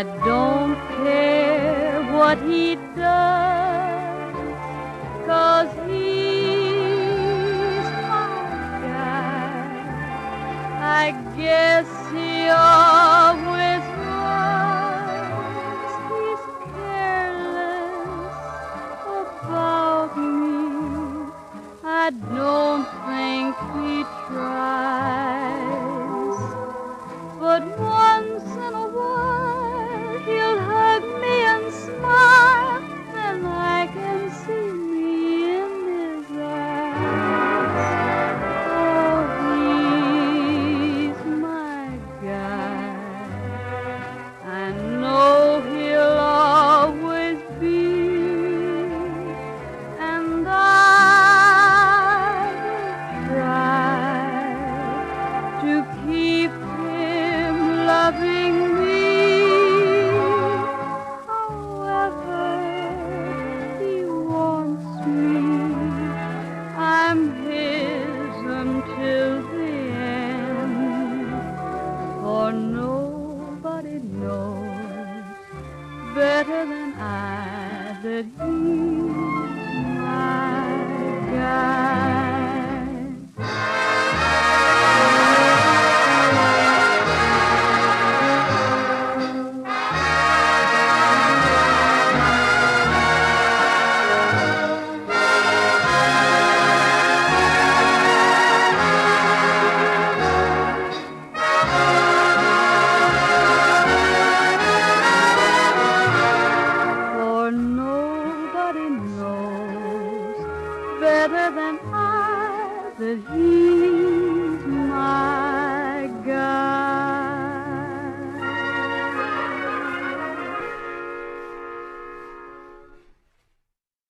I don't care what he does, 'cause he's my guy. I guess he always was. He's careless about me. I don't think he tries, but once in a while he'll hug me and smile, and I can see me in his eyes. Oh, he's my guy. I know he'll always be, and I try to keep him loving me. However he wants me, I'm his until the end. For nobody knows better than I that he's my guy. For nobody knows better than I that he